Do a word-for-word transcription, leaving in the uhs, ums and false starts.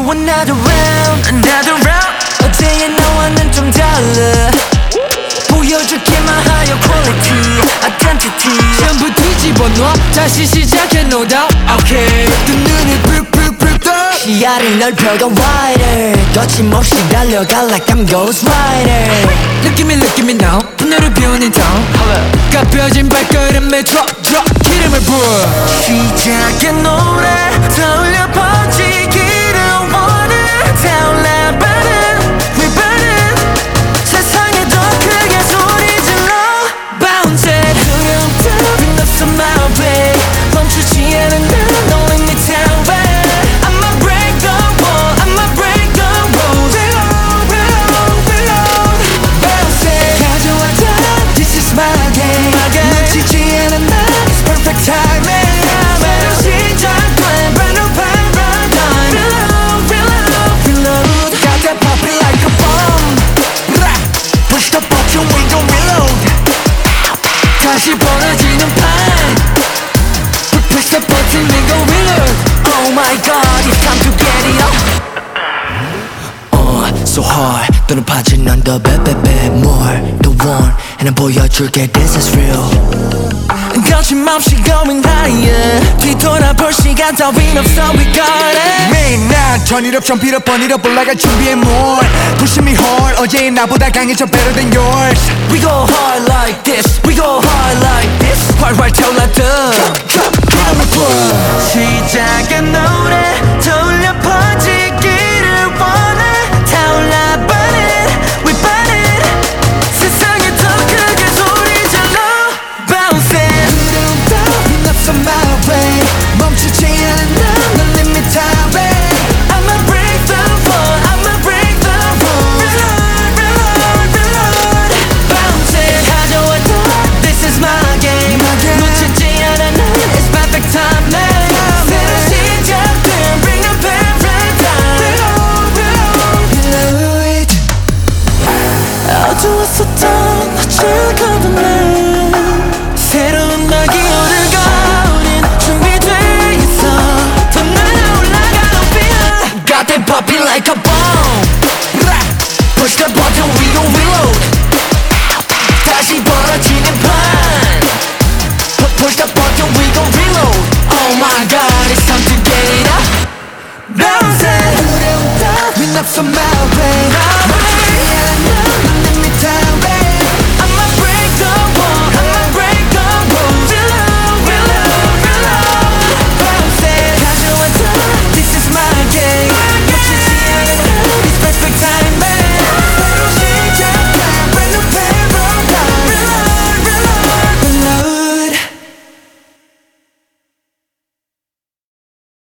another round another round 어제의 나와는 좀 달라 보여줄게 my higher quality identity 전부 뒤집어 놔 다시 시작해 no doubt okay 두 눈이 푹푹푹 떠 시야를 넓혀가 wider 거침없이 달려가 like I'm Ghost Rider 느낌이 느낌이 now 분노를 비우는 town 가벼진 발걸음에 drop drop 기름을 부어 시작의 노래 떠올려 퍼지기를 원해 타올라 burning we burning 세상에 더 크게 소리 질러 bounce it 두려움 따윈 없어 my way 멈추지 않은 난 Don't let me down babe I'ma break the wall I'ma break the rules Reload reload reload bounce it 가져왔다 This is my game 놓치지 않은 난 It's perfect timing 새로 시작된 brand new paradigm Reload reload reload Got that popping like a bomb Push the button we gon' reload 다시 벌어지는 판 Push the button and go reload Oh my god, it's time to get it up uh, So hard, 또 높아진 넌 더 베베베 more The one, and 보여줄게 this is real 거침없이 going higher 뒤돌아볼 시간 따윈 없어 we got it 매일 난 turn it up, jump it up, burn it up 올라가 준비해 more Pushing me hard 어제의 나보다 강해져 better than yours We go hard like this We go hard like this 활활 타올랐던 기름을 부어 시작의 노래 떠올려 퍼지기를 원해 타올라 burning We burning 세상에 더 크게 소리 질러 Bounce it 두려움 따윈 없어 my way 멈추지 않은 난 Don't let me down babe I'ma break the wall I'ma break the rules Reload reload reload Bounce it 가져왔다 This is my game 놓치지 않아 난 It's perfect timing 새로 시작된 Bring the paradigm Reload reload reload 어두웠었던 어제가